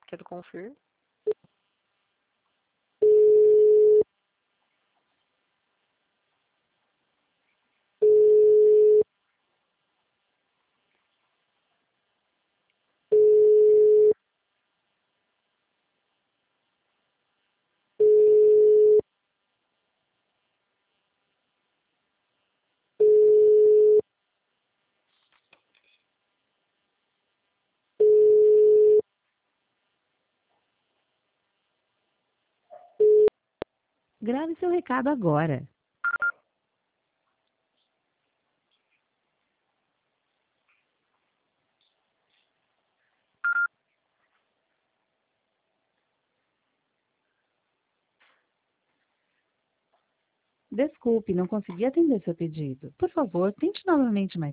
Quero conferir. Grave seu recado agora. Desculpe, não consegui atender seu pedido. Por favor, tente novamente mais